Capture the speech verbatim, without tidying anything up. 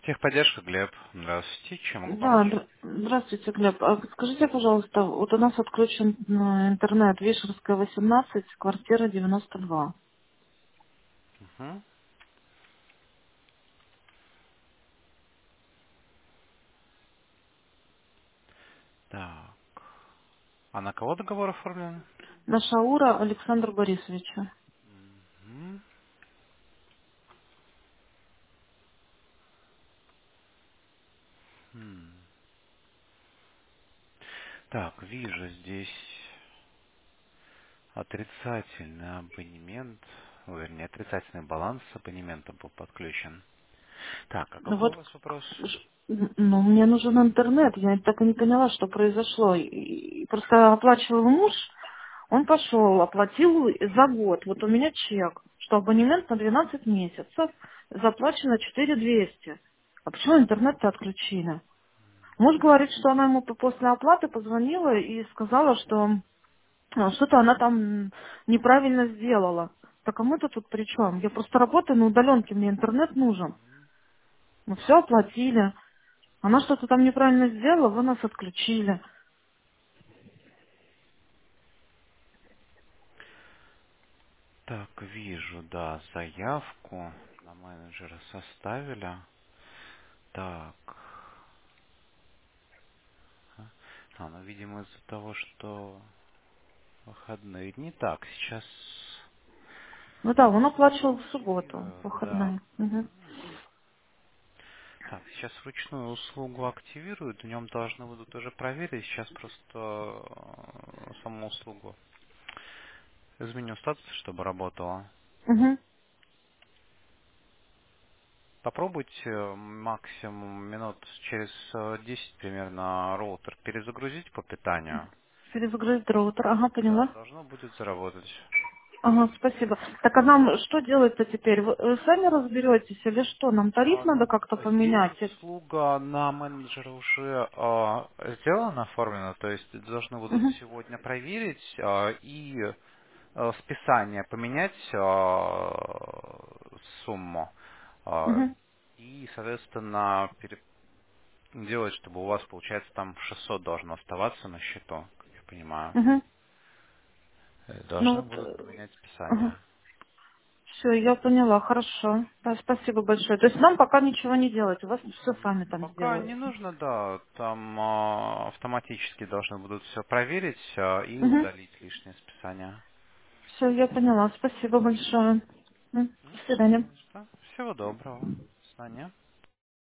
Техподдержка, Глеб. Здравствуйте. Чем могу помочь? Да, др- здравствуйте, Глеб. А скажите, пожалуйста, вот у нас отключен э, интернет, Вишерская, восемнадцать, квартира девяносто два. Мгм. Так. А на кого договор оформлен? На Шаура Александра Борисовича. Мгм. М. Так, вижу здесь отрицательный абонемент, ну, вернее, отрицательный баланс с абонементом был подключен. Так, а Ну какой у вот, вас вопрос? ш- ну, мне нужен интернет, я так и не поняла, что произошло. И- и Просто оплачивал муж, он пошел, оплатил за год. Вот у меня чек, что абонемент на двенадцать месяцев, заплачено четыре двести. А почему интернет-то отключили? Муж говорит, что она ему по- после оплаты позвонила и сказала, что а, что-то она там неправильно сделала. Так а мы-то тут при чем? Я просто работаю на удаленке, мне интернет нужен. Мы все оплатили. Она что-то там неправильно сделала, вы нас отключили. Так, вижу, да, заявку на менеджера составили. Так. А, ну, видимо, из-за того, что выходные дни. Так, сейчас Ну да, он оплачивал в субботу, активирую, да. выходные. Мгм. Так, сейчас вручную услугу активируют, в нем должны будут уже проверить. Сейчас просто э, саму услугу изменю статус, чтобы работала. Мгм. Попробуйте э, максимум минут через э, десять примерно роутер перезагрузить по питанию. Перезагрузить роутер. Ага, Да, поняла. должно будет заработать. Ага, спасибо. Так а нам что делать-то теперь? Вы вы сами разберетесь или что? Нам тариф А, надо ну, как-то здесь поменять? услуга на менеджера уже а, сделана, оформлена, то есть должны будут Мгм. сегодня проверить а, и а, списание поменять а, сумму а, Мгм. и, соответственно, пере- делать, чтобы у вас, получается, там шестьсот должно оставаться на счету, как я понимаю. Мгм. Э, Ну Должны вот, будут поменять списание. все, я поняла, хорошо. Да, спасибо большое. То есть нам пока ничего не делать, у вас все сами там Пока сделают. не нужно, да, там а, автоматически должны будут все проверить а, и Угу. удалить лишнее списание. Все, я поняла, спасибо большое. М, До М, свидания. не за что. Всего доброго. До свидания.